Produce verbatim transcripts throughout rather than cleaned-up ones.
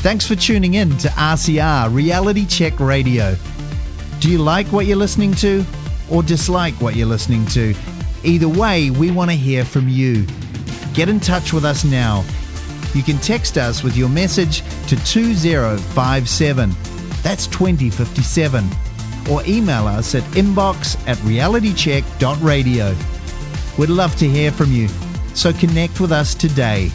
Thanks for tuning in to R C R Reality Check Radio. Do you like what you're listening to or dislike what you're listening to? Either way, we want to hear from you. Get in touch with us now. You can text us with your message to two zero five seven. That's twenty fifty-seven. Or email us at inbox at realitycheck dot radio. We'd love to hear from you, so connect with us today.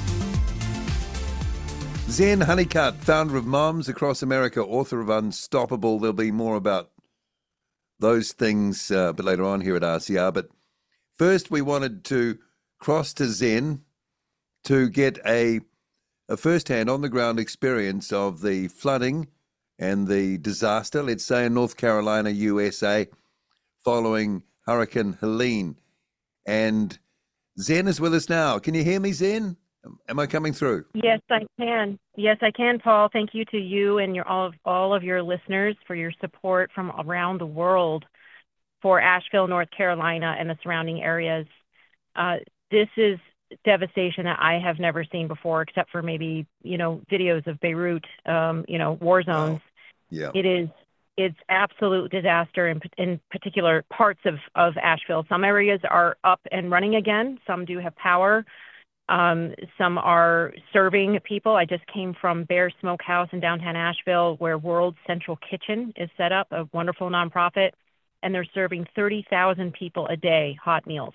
Zen Honeycutt, founder of Moms Across America, author of Unstoppable. There'll be more about those things uh, a bit later on here at R C R. But first, we wanted to cross to Zen to get a, a first-hand, on-the-ground experience of the flooding and the disaster, let's say, in North Carolina, U S A, following Hurricane Helene. And Zen is with us now. Can you hear me, Zen? Am I coming through? Yes, I can. Yes, I can, Paul. Thank you to you and your all of, all of your listeners for your support from around the world for Asheville, North Carolina, and the surrounding areas. Uh, this is devastation that I have never seen before, except for maybe, you know, videos of Beirut, um, you know, war zones. Wow. Yeah. It is, it's absolute disaster in, in particular parts of, of Asheville. Some areas are up and running again. Some do have power. Um, some are serving people. I just came from Bear Smokehouse in downtown Asheville, where World Central Kitchen is set up, a wonderful nonprofit, and they're serving thirty thousand people a day hot meals.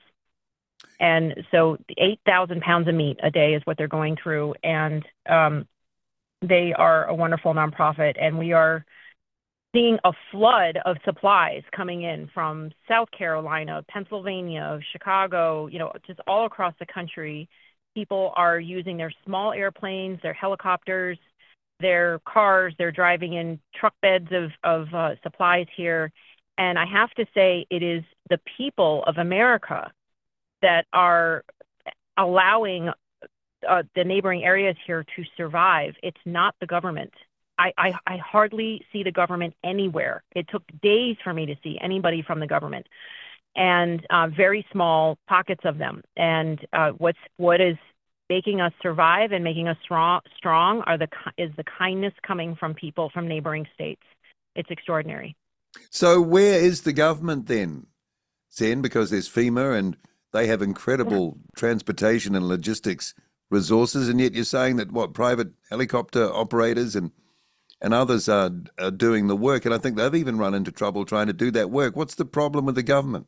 And so eight thousand pounds of meat a day is what they're going through. And um, they are a wonderful nonprofit. And we are seeing a flood of supplies coming in from South Carolina, Pennsylvania, Chicago, you know, just all across the country. People are using their small airplanes, their helicopters, their cars. They're driving in truck beds of, of uh, supplies here. And I have to say, it is the people of America that are allowing uh, the neighboring areas here to survive. It's not the government. I, I, I hardly see the government anywhere. It took days for me to see anybody from the government, and uh, very small pockets of them. And uh, what's what is making us survive and making us strong strong are the is the kindness coming from people from neighboring states. It's extraordinary. So where is the government then, Zen? Because there's FEMA and they have incredible transportation and logistics resources, and yet you're saying that what private helicopter operators and and others are, are doing the work, and I think they've even run into trouble trying to do that work. What's the problem with the government?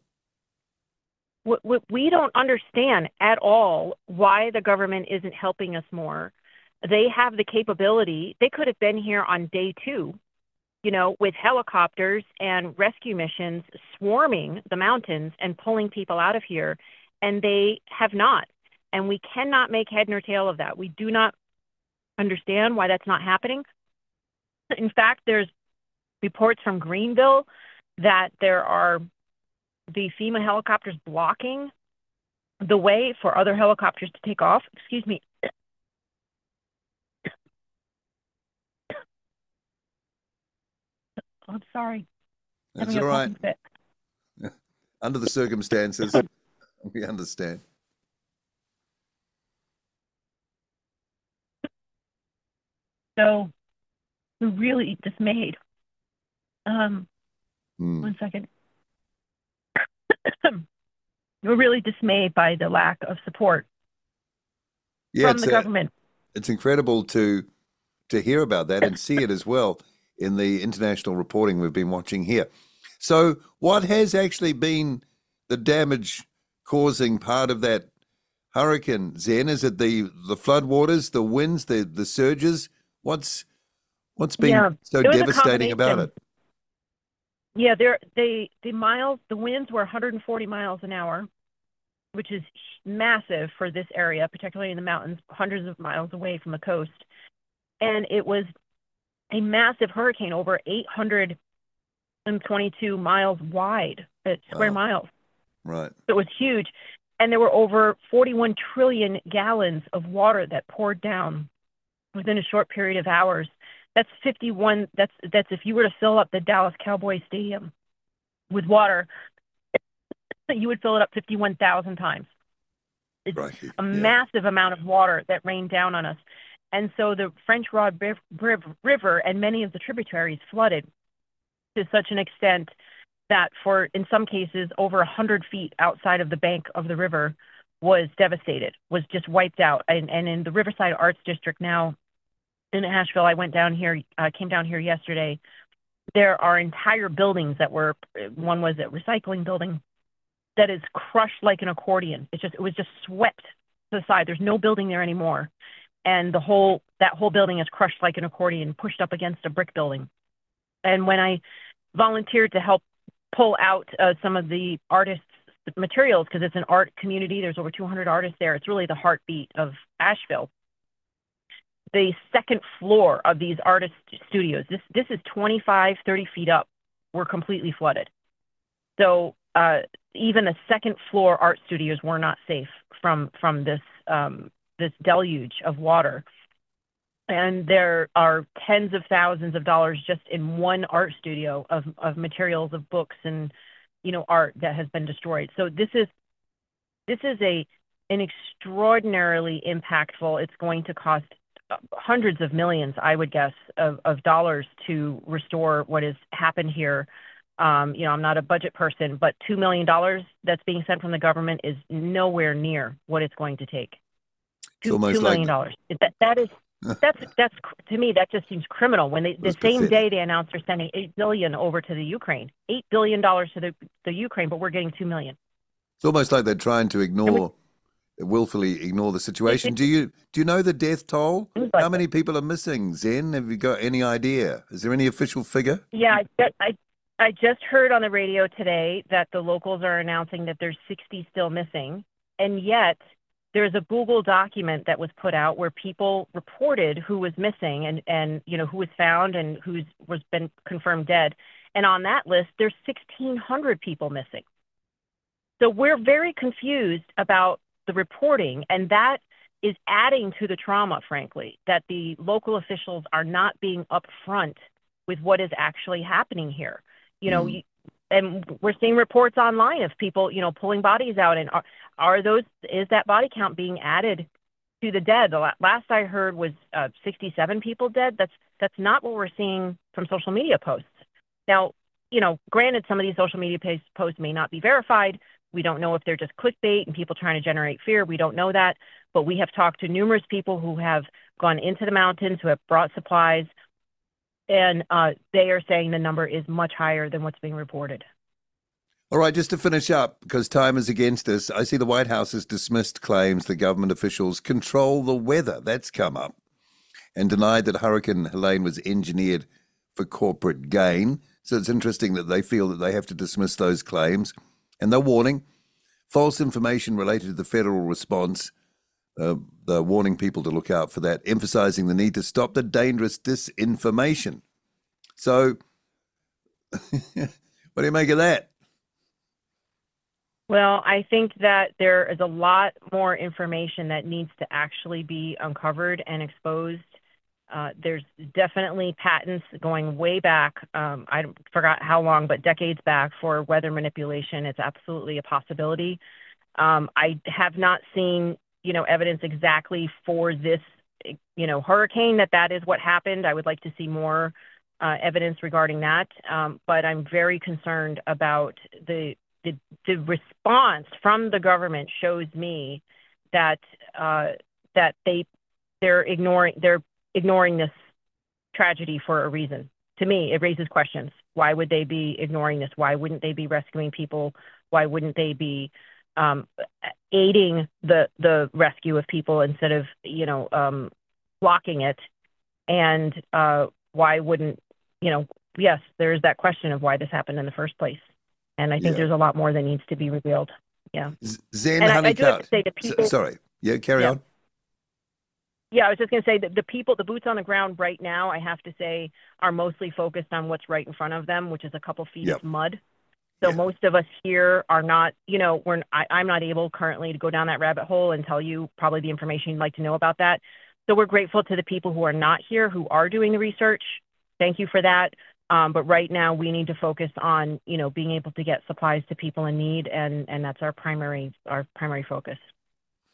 We don't understand at all why the government isn't helping us more. They have the capability. They could have been here on day two, you know, with helicopters and rescue missions swarming the mountains and pulling people out of here, and they have not. And we cannot make head nor tail of that. We do not understand why that's not happening. In fact, there's reports from Greenville that there are the FEMA helicopters blocking the way for other helicopters to take off. Excuse me. I'm sorry. That's all right. Under the circumstances, we understand. So we're really dismayed. Um, mm. One second. We're really dismayed by the lack of support yeah, from the a, government. It's incredible to to hear about that and see it as well in the international reporting we've been watching here. So what has actually been the damage causing part of that hurricane, Zen? Is it the, the floodwaters, the winds, the, the surges? What's what's been yeah, so devastating about it? Yeah, there they the miles, the winds were one hundred forty miles an hour, which is massive for this area, particularly in the mountains, hundreds of miles away from the coast. And it was a massive hurricane, over eight hundred twenty-two miles wide, at square wow. miles. Right. So it was huge. And there were over forty-one trillion gallons of water that poured down within a short period of hours. That's fifty-one. That's that's if you were to fill up the Dallas Cowboys Stadium with water, you would fill it up fifty-one thousand times. It's right. a yeah. massive amount of water that rained down on us. And so the French Broad River and many of the tributaries flooded to such an extent that for, in some cases, over one hundred feet outside of the bank of the river was devastated, was just wiped out. And, and in the Riverside Arts District now in Asheville, I went down here, uh, came down here yesterday. There are entire buildings that were, one was a recycling building that is crushed like an accordion. It just, it was just swept to the side. There's no building there anymore. And the whole, that whole building is crushed like an accordion, pushed up against a brick building. And when I volunteered to help pull out uh, some of the artists' materials, because it's an art community, there's over two hundred artists there. It's really the heartbeat of Asheville. The second floor of these artist studios, this this is twenty-five, thirty feet up, were completely flooded. So uh, even the second floor art studios were not safe from from this um, this deluge of water. And there are tens of thousands of dollars just in one art studio of, of materials, of books and, you know, art that has been destroyed. So this is this is a an extraordinarily impactful. It's going to cost hundreds of millions, I would guess, of, of dollars to restore what has happened here. Um, you know, I'm not a budget person, but two million dollars that's being sent from the government is nowhere near what it's going to take. Two, $2 million dollars. Like... That, that is, that's, that's, to me, that just seems criminal. When they, the same pathetic. day they announced they're sending eight billion dollars over to the Ukraine, eight billion dollars to the, the Ukraine, but we're getting two million dollars. It's almost like they're trying to ignore, we, willfully ignore the situation. Do you, do you know the death toll? Like How many that. people are missing, Zen? Have you got any idea? Is there any official figure? Yeah, I, I I just heard on the radio today that the locals are announcing that there's sixty still missing, and yet there's a Google document that was put out where people reported who was missing and, and you know, who was found and who's was been confirmed dead. And on that list, there's sixteen hundred people missing. So we're very confused about the reporting, and that is adding to the trauma, frankly, that the local officials are not being upfront with what is actually happening here. You know, mm. and we're seeing reports online of people, you know, pulling bodies out. And are, are those, is that body count being added to the dead? The last I heard was uh, sixty-seven people dead. That's, that's not what we're seeing from social media posts. Now, you know, granted, some of these social media posts may not be verified. We don't know if they're just clickbait and people trying to generate fear. We don't know that. But we have talked to numerous people who have gone into the mountains, who have brought supplies. And uh, they are saying the number is much higher than what's being reported. All right, just to finish up, because time is against us, I see the White House has dismissed claims that government officials control the weather. That's come up. And denied that Hurricane Helene was engineered for corporate gain. So it's interesting that they feel that they have to dismiss those claims. And they're warning false information related to the federal response. Uh, they're warning people to look out for that, emphasizing the need to stop the dangerous disinformation. So what do you make of that? Well, I think that there is a lot more information that needs to actually be uncovered and exposed. Uh, there's definitely patents going way back. Um, I forgot how long, but decades back for weather manipulation. It's absolutely a possibility. Um, I have not seen, you know, evidence exactly for this, you know, hurricane that that is what happened. I would like to see more uh, evidence regarding that. Um, but I'm very concerned about the, the the response from the government shows me that uh, that they they're ignoring they're ignoring this tragedy for a reason. To me, it raises questions. Why would they be ignoring this? Why wouldn't they be rescuing people? Why wouldn't they be um, aiding the the rescue of people instead of, you know, um, blocking it? And uh, why wouldn't, you know, yes, there is that question of why this happened in the first place. And I think yeah. there's a lot more that needs to be revealed. Yeah. Zen and Honeycutt. I, I do have to say that people, S- sorry. Yeah, carry yeah. on. Yeah, I was just going to say that the people, the boots on the ground right now, I have to say, are mostly focused on what's right in front of them, which is a couple feet yep. of mud. So yeah. most of us here are not, you know, we're, I, I'm not able currently to go down that rabbit hole and tell you probably the information you'd like to know about that. So we're grateful to the people who are not here, who are doing the research. Thank you for that. Um, but right now we need to focus on, you know, being able to get supplies to people in need. And, and that's our primary, our primary focus.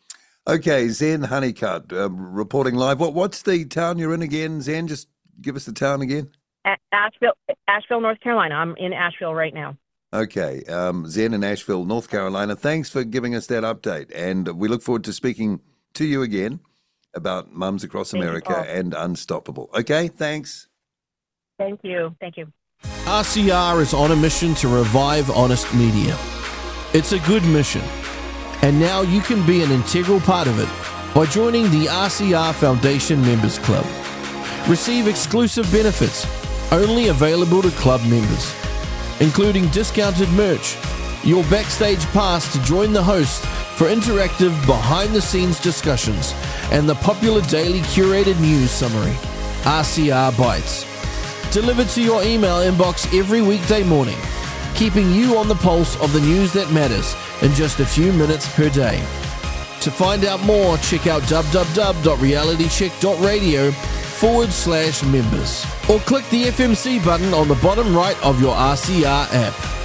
Okay, Zen Honeycutt, uh, reporting live. What What's the town you're in again, Zen? Just give us the town again. A- Asheville, Asheville, North Carolina. I'm in Asheville right now. Okay, um, Zen in Asheville, North Carolina. Thanks for giving us that update, and we look forward to speaking to you again about Mums Across Thank America and Unstoppable. Okay, thanks. Thank you. Thank you. R C R is on a mission to revive honest media. It's a good mission, and now you can be an integral part of it by joining the R C R Foundation Members Club. Receive exclusive benefits only available to club members, including discounted merch, your backstage pass to join the host for interactive behind-the-scenes discussions, and the popular daily curated news summary, R C R Bites, delivered to your email inbox every weekday morning, keeping you on the pulse of the news that matters in just a few minutes per day. To find out more, check out www.realitycheck.radio forward slash members, or click the F M C button on the bottom right of your R C R app.